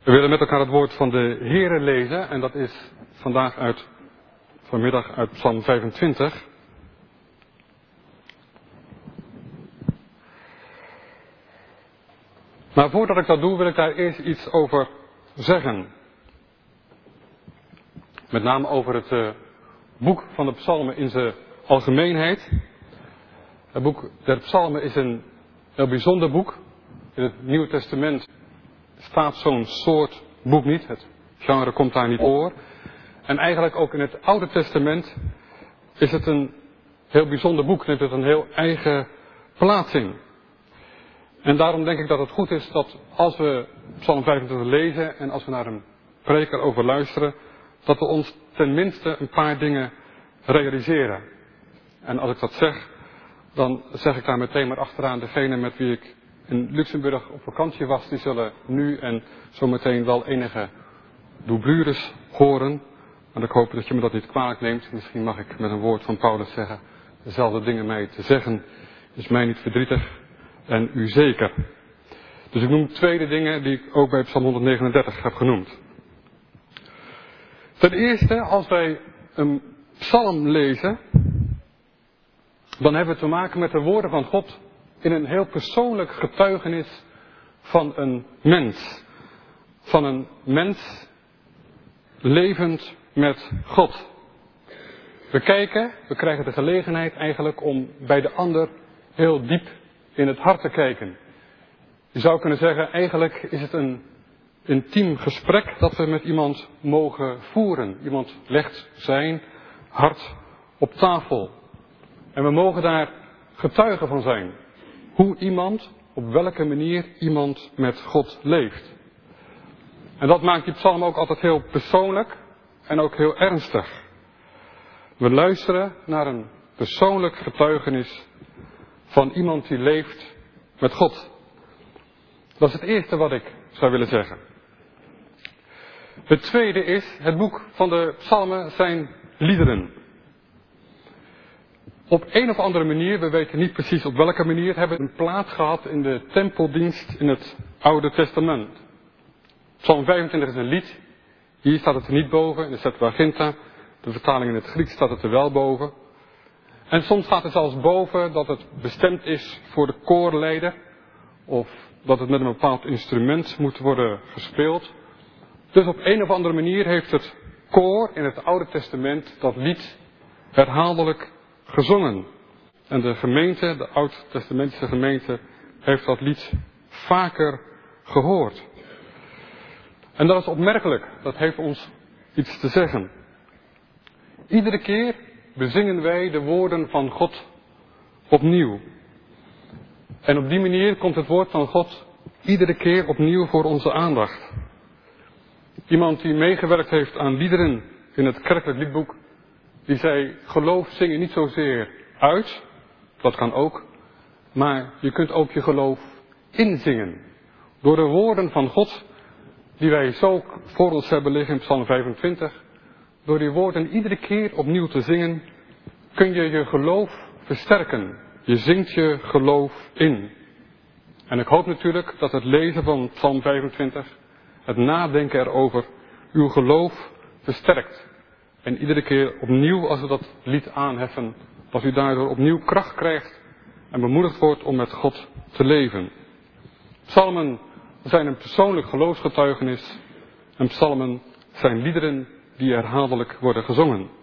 We willen met elkaar het woord van de Heere lezen en dat is vanmiddag uit Psalm 25. Maar voordat ik dat doe wil ik daar eerst iets over zeggen. Met name over het boek van de psalmen in zijn algemeenheid. Het boek der psalmen is een heel bijzonder boek. In het Nieuwe Testament staat zo'n soort boek niet. Het genre komt daar niet voor. En eigenlijk ook in het Oude Testament is het een heel bijzonder boek. Neemt het een heel eigen plaats in. En daarom denk ik dat het goed is dat als we Psalm 25 lezen en als we naar een preek erover luisteren, dat we ons tenminste een paar dingen realiseren. En als ik dat zeg, dan zeg ik daar meteen maar achteraan degene met wie ik in Luxemburg op vakantie was, die zullen nu en zometeen wel enige doublures horen. Maar ik hoop dat je me dat niet kwalijk neemt. Misschien mag ik met een woord van Paulus zeggen, dezelfde dingen mij te zeggen is mij niet verdrietig en u zeker. Dus ik noem tweede dingen die ik ook bij Psalm 139 heb genoemd. Ten eerste, als wij een psalm lezen, dan hebben we te maken met de woorden van God in een heel persoonlijk getuigenis van een mens. Van een mens levend met God. We krijgen de gelegenheid eigenlijk om bij de ander heel diep in het hart te kijken. Je zou kunnen zeggen, eigenlijk is het een intiem gesprek dat we met iemand mogen voeren. Iemand legt zijn hart op tafel. En we mogen daar getuigen van zijn. Hoe iemand, op welke manier iemand met God leeft. En dat maakt die psalm ook altijd heel persoonlijk en ook heel ernstig. We luisteren naar een persoonlijk getuigenis van iemand die leeft met God. Dat is het eerste wat ik zou willen zeggen. Het tweede is, het boek van de psalmen zijn liederen. Op een of andere manier, we weten niet precies op welke manier, hebben een plaats gehad in de tempeldienst in het Oude Testament. Psalm 25 is een lied. Hier staat het er niet boven, in de Septuaginta. De vertaling in het Grieks staat het er wel boven. En soms staat er zelfs boven dat het bestemd is voor de koorleider. Of dat het met een bepaald instrument moet worden gespeeld. Dus op een of andere manier heeft het koor in het Oude Testament dat lied herhaaldelijk gezongen. En de gemeente, de Oud-testamentische gemeente, heeft dat lied vaker gehoord. En dat is opmerkelijk, dat heeft ons iets te zeggen. Iedere keer bezingen wij de woorden van God opnieuw. En op die manier komt het woord van God iedere keer opnieuw voor onze aandacht. Iemand die meegewerkt heeft aan liederen in het kerkelijk liedboek, die zei, geloof zingen niet zozeer uit, dat kan ook, maar je kunt ook je geloof inzingen. Door de woorden van God, die wij zo voor ons hebben liggen in Psalm 25, door die woorden iedere keer opnieuw te zingen, kun je je geloof versterken. Je zingt je geloof in. En ik hoop natuurlijk dat het lezen van Psalm 25, het nadenken erover, uw geloof versterkt. En iedere keer opnieuw als we dat lied aanheffen, dat u daardoor opnieuw kracht krijgt en bemoedigd wordt om met God te leven. Psalmen zijn een persoonlijk geloofsgetuigenis en psalmen zijn liederen die herhaaldelijk worden gezongen.